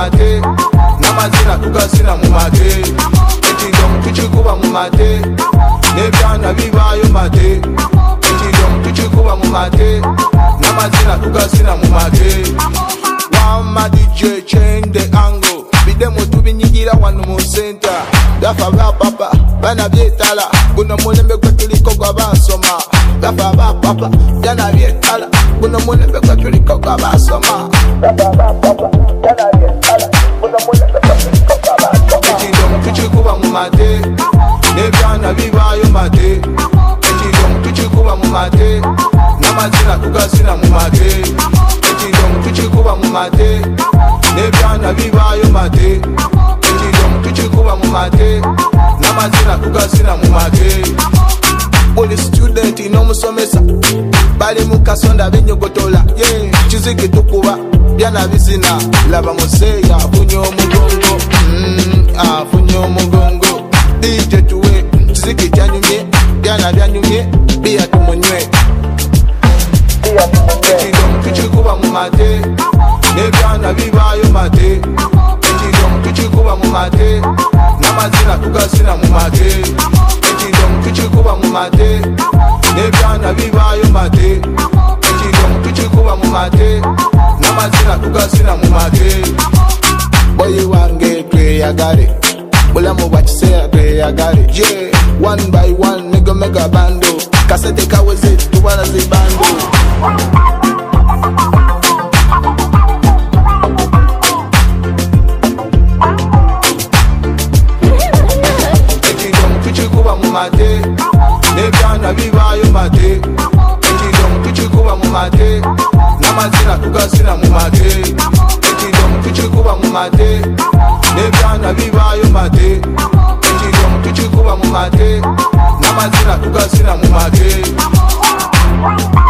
mate n'amazina tugasina mu mate ekidomu tukikuba mu mate n'ebyana bibaayo mate ekidomu tukikuba mu mate n'amazina tugasina mu mate. Wama DJ change the angle bidemu tubinyigira wano mu center gafa ba papa bana byetala buno mulembe gwe tuliko gwa basoma gafa ba papa bana byetala buno mulembe gwe tuliko gwa basoma gafa ba papa bana byetala buno mulembe gwe tuliko gwa basoma ekidomu tukikuba mu mate n'ebyana bibaayo mate ekidomu tukikuba mu mate n'amazina tugasina mu mate ekidomu tukikuba mu mate n'ebyana bibaayo mate ekidomu tukikuba mu mate n'amazina tugasina mu mate. Buli student n'omusomesa bali mu kasonda binyogotola kiziki tukuba byana bizina laba museya afunye omugongo afunye omugongo DJ tuwe kiziki kyanyumye byana byanyumye biya tumunywe ekidomu tukikuba mu mate n'ebyana bibaayo mate ekidomu tukikuba mu mate n'amazina tugasina mu mate ekidomu tukikuba mu mate n'ebyana bibaayo mate ekidomu tukikuba mu mate n'amazina tugasina mu mate. Boyi wange tweyagale bulamu bwa kiseera tweyagale one by one nigga mega bando kasete kaweze tubana zibando ekidomu tukikuba mu mate n'ebyana bibaayo mate ekidomu tukikuba mu mate n'amazina tugasina mu mate ekidomu tukikuba mu mate n'ebyana bibaayo mate ekidomu tukikuba mu mate n'amazina tugasina mu mate.